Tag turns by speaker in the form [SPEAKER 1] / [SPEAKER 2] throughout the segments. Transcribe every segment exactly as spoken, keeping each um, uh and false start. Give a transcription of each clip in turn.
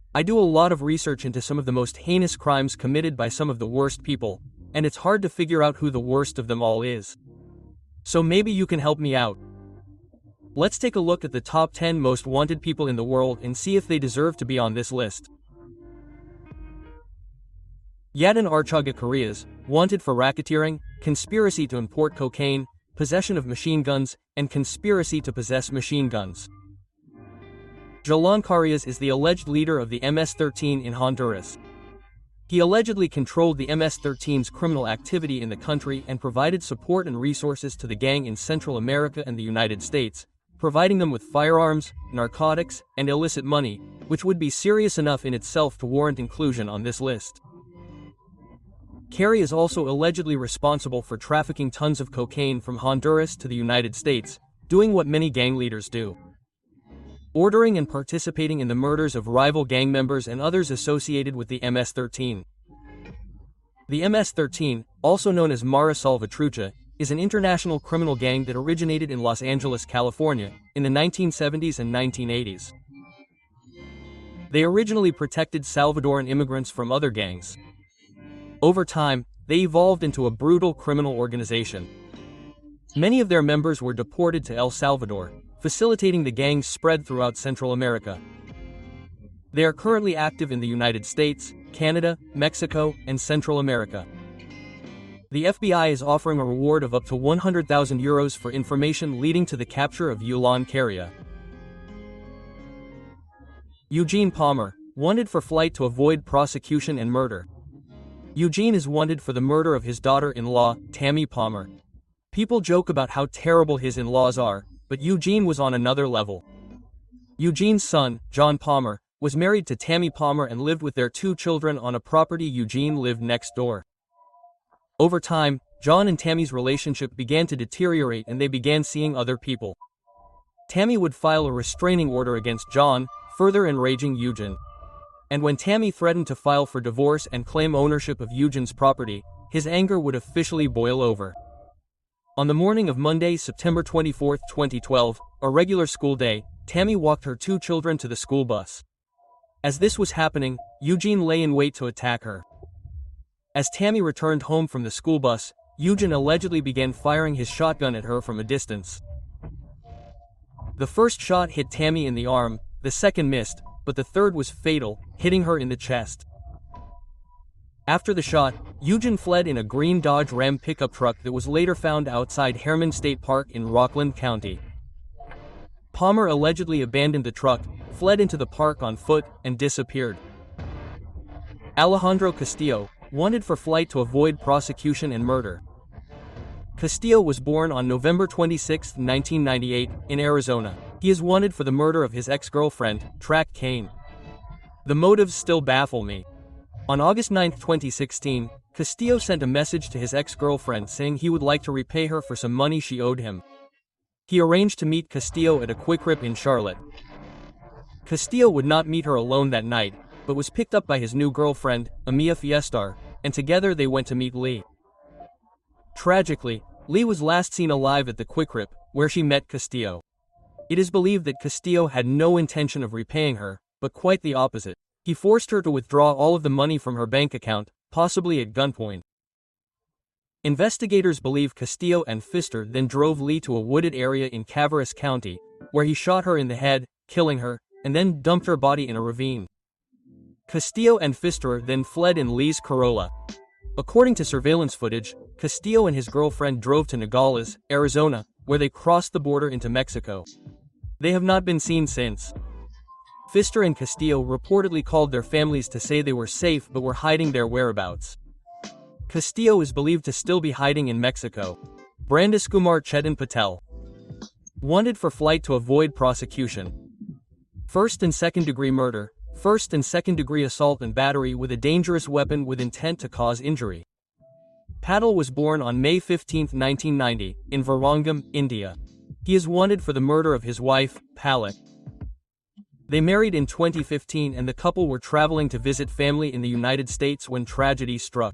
[SPEAKER 1] I do a lot of research into some of the most heinous crimes committed by some of the worst people, and it's hard to figure out who the worst of them all is. So maybe you can help me out. Let's take a look at the top ten most wanted people in the world and see if they deserve to be on this list. Yadin Archagakarias, wanted for racketeering, conspiracy to import cocaine, possession of machine guns, and conspiracy to possess machine guns. Jolan Carias is the alleged leader of the M S thirteen in Honduras. He allegedly controlled the M S thirteen's criminal activity in the country and provided support and resources to the gang in Central America and the United States, providing them with firearms, narcotics, and illicit money, which would be serious enough in itself to warrant inclusion on this list. Cari is also allegedly responsible for trafficking tons of cocaine from Honduras to the United States, doing what many gang leaders do: ordering and participating in the murders of rival gang members and others associated with the M S thirteen. The M S thirteen, also known as Mara Salvatrucha, is an international criminal gang that originated in Los Angeles, California, in the nineteen seventies and nineteen eighties. They originally protected Salvadoran immigrants from other gangs. Over time, they evolved into a brutal criminal organization. Many of their members were deported to El Salvador, facilitating the gang's spread throughout Central America. They are currently active in the United States, Canada, Mexico, and Central America. The F B I is offering a reward of up to one hundred thousand euros for information leading to the capture of Jolan Carias. Eugene Palmer, wanted for flight to avoid prosecution and murder. Eugene is wanted for the murder of his daughter-in-law, Tammy Palmer. People joke about how terrible his in-laws are, but Eugene was on another level. Eugene's son, John Palmer, was married to Tammy Palmer and lived with their two children on a property Eugene lived next door. Over time, John and Tammy's relationship began to deteriorate and they began seeing other people. Tammy would file a restraining order against John, further enraging Eugene. And when Tammy threatened to file for divorce and claim ownership of Eugene's property, his anger would officially boil over. On the morning of Monday, September twenty-fourth, twenty twelve, a regular school day, Tammy walked her two children to the school bus. As this was happening, Eugene lay in wait to attack her. As Tammy returned home from the school bus, Eugene allegedly began firing his shotgun at her from a distance. The first shot hit Tammy in the arm, the second missed, but the third was fatal, hitting her in the chest. After the shot, Eugene fled in a green Dodge Ram pickup truck that was later found outside Herman State Park in Rockland County. Palmer allegedly abandoned the truck, fled into the park on foot, and disappeared. Alejandro Castillo, wanted for flight to avoid prosecution and murder. Castillo was born on November twenty-sixth, nineteen ninety-eight, in Arizona. He is wanted for the murder of his ex-girlfriend, Track Kane. The motives still baffle me. On August ninth, twenty sixteen, Castillo sent a message to his ex-girlfriend saying he would like to repay her for some money she owed him. He arranged to meet Castillo at a Quick Rip in Charlotte. Castillo would not meet her alone that night, but was picked up by his new girlfriend, Amia Fiestar, and together they went to meet Lee. Tragically, Lee was last seen alive at the Quick Rip, where she met Castillo. It is believed that Castillo had no intention of repaying her, but quite the opposite. He forced her to withdraw all of the money from her bank account, possibly at gunpoint. Investigators believe Castillo and Pfister then drove Lee to a wooded area in Cavaris County, where he shot her in the head, killing her, and then dumped her body in a ravine. Castillo and Pfister then fled in Lee's Corolla. According to surveillance footage, Castillo and his girlfriend drove to Nogales, Arizona, where they crossed the border into Mexico. They have not been seen since. Pfister and Castillo reportedly called their families to say they were safe but were hiding their whereabouts. Castillo is believed to still be hiding in Mexico. Brandis Kumar Chetan Patel, wanted for flight to avoid prosecution. First and second degree murder, first and second degree assault and battery with a dangerous weapon with intent to cause injury. Patel was born on May fifteenth, nineteen ninety, in Varangam, India. He is wanted for the murder of his wife, Palak. They married in twenty fifteen and the couple were traveling to visit family in the United States when tragedy struck.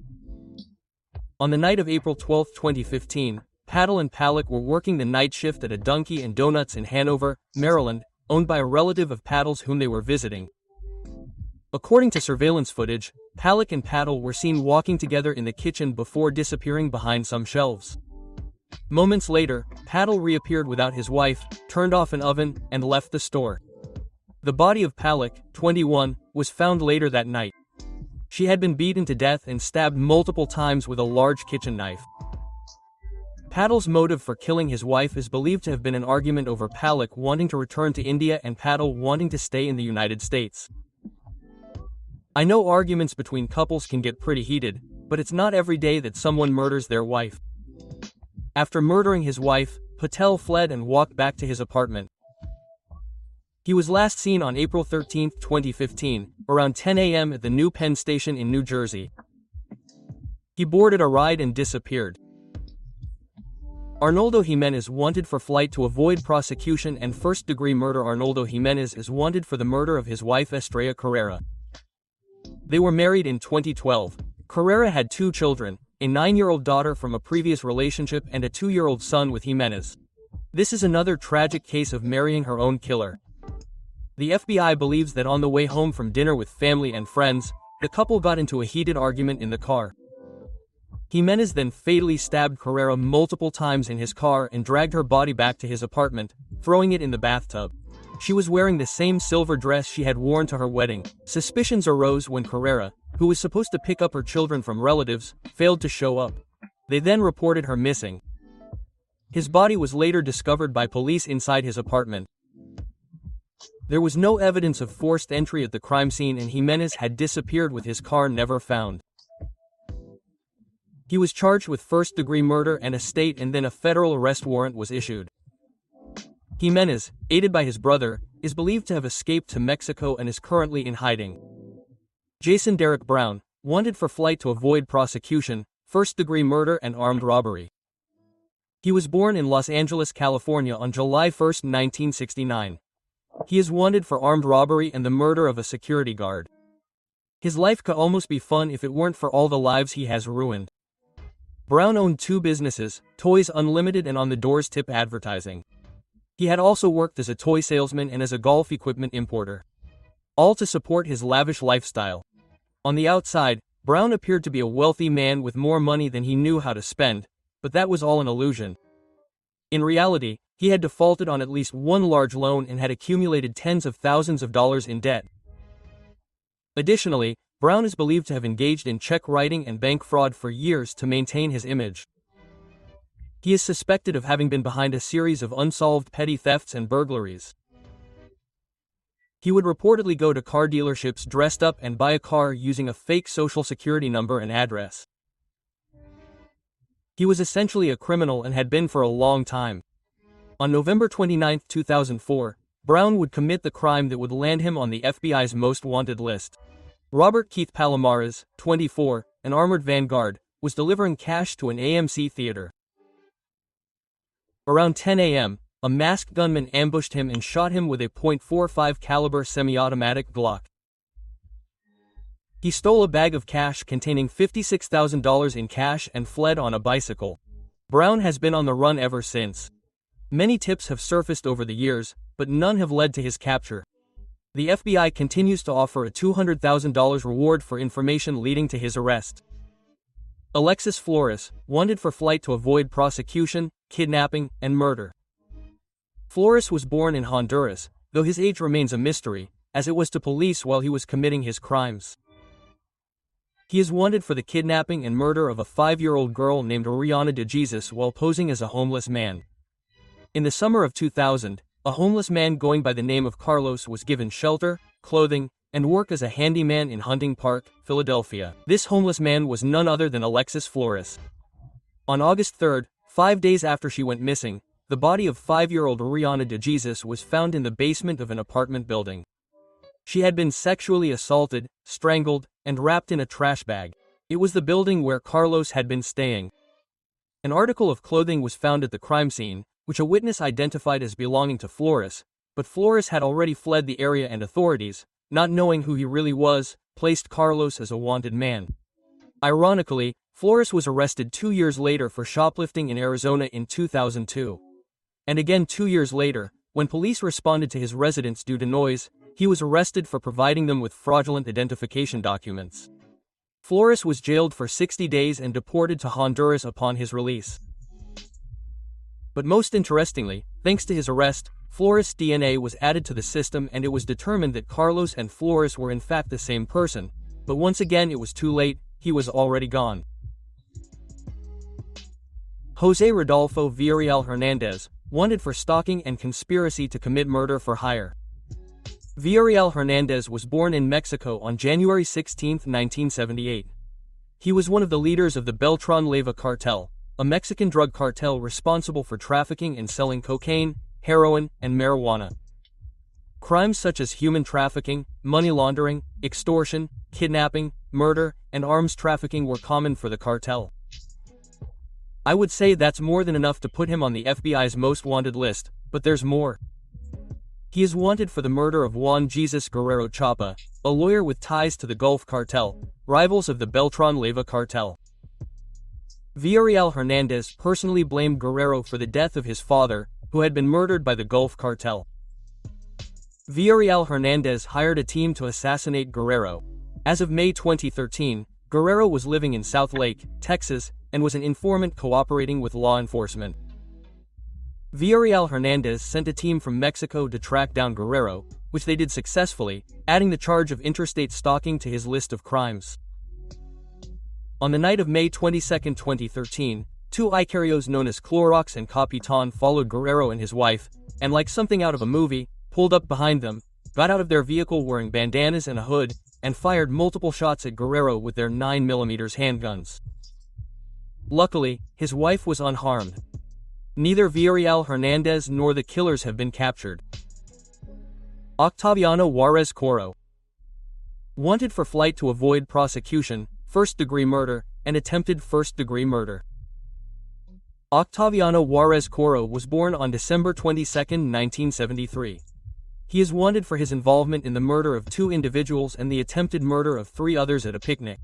[SPEAKER 1] On the night of April twelfth, twenty fifteen, Patel and Palak were working the night shift at a Dunkin' and Donuts in Hanover, Maryland, owned by a relative of Patel's whom they were visiting. According to surveillance footage, Palik and Patel were seen walking together in the kitchen before disappearing behind some shelves. Moments later, Patel reappeared without his wife, turned off an oven, and left the store. The body of Palik, twenty-one, was found later that night. She had been beaten to death and stabbed multiple times with a large kitchen knife. Patel's motive for killing his wife is believed to have been an argument over Palik wanting to return to India and Patel wanting to stay in the United States. I know arguments between couples can get pretty heated, but it's not every day that someone murders their wife. After murdering his wife, Patel fled and walked back to his apartment. He was last seen on April thirteenth, twenty fifteen, around ten a m at the New Penn Station in New Jersey. He boarded a ride and disappeared. Arnoldo Jimenez wanted for flight to avoid prosecution and first-degree murder. Arnoldo Jimenez is wanted for the murder of his wife Estrella Carrera. They were married in twenty twelve. Carrera had two children, a nine-year-old daughter from a previous relationship and a two-year-old son with Jimenez. This is another tragic case of marrying her own killer. The F B I believes that on the way home from dinner with family and friends, the couple got into a heated argument in the car. Jimenez then fatally stabbed Carrera multiple times in his car and dragged her body back to his apartment, throwing it in the bathtub. She was wearing the same silver dress she had worn to her wedding. Suspicions arose when Carrera, who was supposed to pick up her children from relatives, failed to show up. They then reported her missing. His body was later discovered by police inside his apartment. There was no evidence of forced entry at the crime scene and Jimenez had disappeared with his car never found. He was charged with first-degree murder and a state and then a federal arrest warrant was issued. Jimenez, aided by his brother, is believed to have escaped to Mexico and is currently in hiding. Jason Derek Brown, wanted for flight to avoid prosecution, first-degree murder and armed robbery. He was born in Los Angeles, California on July first, nineteen sixty-nine. He is wanted for armed robbery and the murder of a security guard. His life could almost be fun if it weren't for all the lives he has ruined. Brown owned two businesses, Toys Unlimited and On the Doors Tip Advertising. He had also worked as a toy salesman and as a golf equipment importer. All to support his lavish lifestyle. On the outside, Brown appeared to be a wealthy man with more money than he knew how to spend, but that was all an illusion. In reality, he had defaulted on at least one large loan and had accumulated tens of thousands of dollars in debt. Additionally, Brown is believed to have engaged in check writing and bank fraud for years to maintain his image. He is suspected of having been behind a series of unsolved petty thefts and burglaries. He would reportedly go to car dealerships dressed up and buy a car using a fake social security number and address. He was essentially a criminal and had been for a long time. On November twenty-ninth, two thousand four, Brown would commit the crime that would land him on the F B I's most wanted list. Robert Keith Palomares, twenty-four, an armored vanguard, was delivering cash to an A M C theater. Around ten a m, a masked gunman ambushed him and shot him with a point four five caliber semi-automatic Glock. He stole a bag of cash containing fifty-six thousand dollars in cash and fled on a bicycle. Brown has been on the run ever since. Many tips have surfaced over the years, but none have led to his capture. The F B I continues to offer a two hundred thousand dollars reward for information leading to his arrest. Alexis Flores, wanted for flight to avoid prosecution, kidnapping, and murder. Flores was born in Honduras, though his age remains a mystery, as it was to police while he was committing his crimes. He is wanted for the kidnapping and murder of a five-year-old girl named Oriana de Jesus while posing as a homeless man. In the summer of two thousand, a homeless man going by the name of Carlos was given shelter, clothing, and work as a handyman in Hunting Park, Philadelphia. This homeless man was none other than Alexis Flores. On August third, five days after she went missing, the body of five-year-old Oriana de Jesus was found in the basement of an apartment building. She had been sexually assaulted, strangled, and wrapped in a trash bag. It was the building where Carlos had been staying. An article of clothing was found at the crime scene, which a witness identified as belonging to Flores, but Flores had already fled the area and authorities, not knowing who he really was, placed Carlos as a wanted man. Ironically, Flores was arrested two years later for shoplifting in Arizona in two thousand two. And again two years later, when police responded to his residence due to noise, He was arrested for providing them with fraudulent identification documents. Flores was jailed for sixty days and deported to Honduras upon his release. But most interestingly, thanks to his arrest, Flores' D N A was added to the system and it was determined that Carlos and Flores were in fact the same person, but once again it was too late, he was already gone. Jose Rodolfo Villarreal Hernandez, wanted for stalking and conspiracy to commit murder for hire. Villarreal Hernandez was born in Mexico on January sixteenth, nineteen seventy-eight. He was one of the leaders of the Beltran Leyva cartel, a Mexican drug cartel responsible for trafficking and selling cocaine, heroin, and marijuana. Crimes such as human trafficking, money laundering, extortion, kidnapping, murder, and arms trafficking were common for the cartel. I would say that's more than enough to put him on the F B I's most wanted list, but there's more. He is wanted for the murder of Juan Jesus Guerrero Chapa, a lawyer with ties to the Gulf Cartel, rivals of the Beltran Leyva cartel. Villarreal Hernandez personally blamed Guerrero for the death of his father, who had been murdered by the Gulf Cartel. Villarreal Hernandez hired a team to assassinate Guerrero. As of May twenty thirteen, Guerrero was living in South Lake, Texas, and was an informant cooperating with law enforcement. Villarreal Hernandez sent a team from Mexico to track down Guerrero, which they did successfully, adding the charge of interstate stalking to his list of crimes. On the night of May twenty-second, twenty thirteen, two Icarios known as Clorox and Capitan followed Guerrero and his wife, and like something out of a movie, pulled up behind them, got out of their vehicle wearing bandanas and a hood, and fired multiple shots at Guerrero with their nine millimeter handguns. Luckily, his wife was unharmed. Neither Villarreal Hernandez nor the killers have been captured. Octaviano Juarez Coro. Wanted for flight to avoid prosecution, first-degree murder, and attempted first-degree murder. Octaviano Juarez Coro was born on December twenty-second, nineteen seventy-three. He is wanted for his involvement in the murder of two individuals and the attempted murder of three others at a picnic.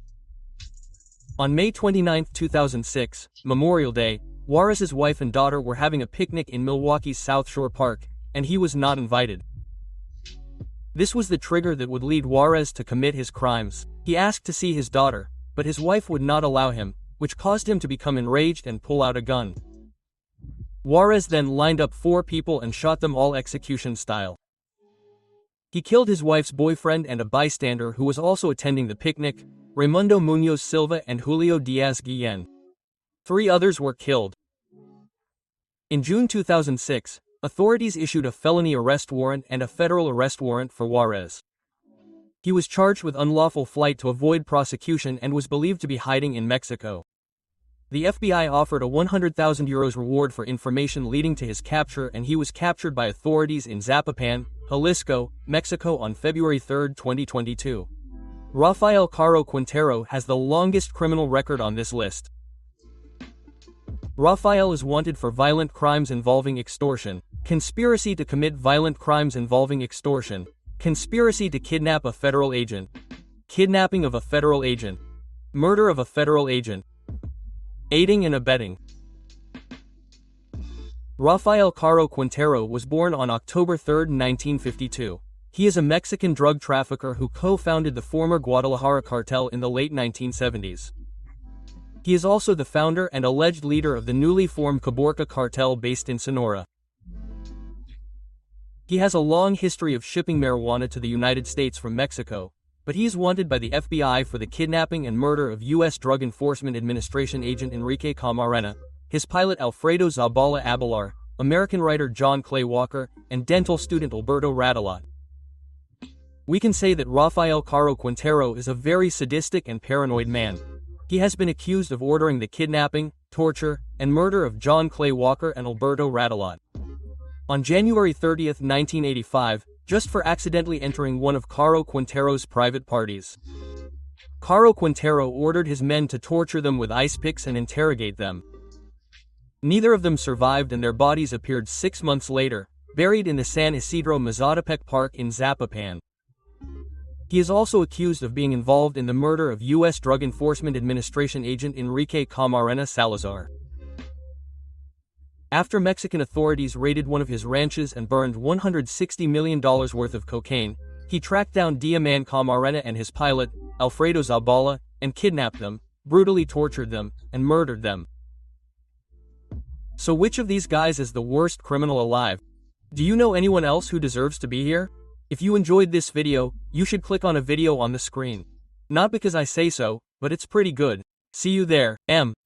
[SPEAKER 1] On May twenty-ninth, two thousand six, Memorial Day, Juarez's wife and daughter were having a picnic in Milwaukee's South Shore Park, and he was not invited. This was the trigger that would lead Juarez to commit his crimes. He asked to see his daughter, but his wife would not allow him, which caused him to become enraged and pull out a gun. Juarez then lined up four people and shot them all execution style. He killed his wife's boyfriend and a bystander who was also attending the picnic, Raimundo Muñoz Silva and Julio Diaz Guillen. Three others were killed. In June two thousand six, authorities issued a felony arrest warrant and a federal arrest warrant for Juarez. He was charged with unlawful flight to avoid prosecution and was believed to be hiding in Mexico. The F B I offered a one hundred thousand euros reward for information leading to his capture, and he was captured by authorities in Zapopan, Jalisco, Mexico on February third, twenty twenty-two. Rafael Caro Quintero has the longest criminal record on this list. Rafael is wanted for violent crimes involving extortion, conspiracy to commit violent crimes involving extortion, conspiracy to kidnap a federal agent, kidnapping of a federal agent, murder of a federal agent, aiding and abetting. Rafael Caro Quintero was born on October third, nineteen fifty-two. He is a Mexican drug trafficker who co-founded the former Guadalajara cartel in the late nineteen seventies. He is also the founder and alleged leader of the newly formed Caborca cartel based in Sonora. He has a long history of shipping marijuana to the United States from Mexico, but he is wanted by the F B I for the kidnapping and murder of U S Drug Enforcement Administration agent Enrique Camarena, his pilot Alfredo Zabala Abelar, American writer John Clay Walker, and dental student Alberto Radalot. We can say that Rafael Caro Quintero is a very sadistic and paranoid man. He has been accused of ordering the kidnapping, torture, and murder of John Clay Walker and Alberto Radalot. On January thirtieth, nineteen eighty-five, just for accidentally entering one of Caro Quintero's private parties. Caro Quintero ordered his men to torture them with ice picks and interrogate them. Neither of them survived, and their bodies appeared six months later, buried in the San Isidro Mazatepec Park in Zapopan. He is also accused of being involved in the murder of U S Drug Enforcement Administration agent Enrique Camarena Salazar. After Mexican authorities raided one of his ranches and burned one hundred sixty million dollars worth of cocaine, he tracked down Diaman Camarena and his pilot, Alfredo Zabala, and kidnapped them, brutally tortured them, and murdered them. So which of these guys is the worst criminal alive? Do you know anyone else who deserves to be here? If you enjoyed this video, you should click on a video on the screen. Not because I say so, but it's pretty good. See you there, M.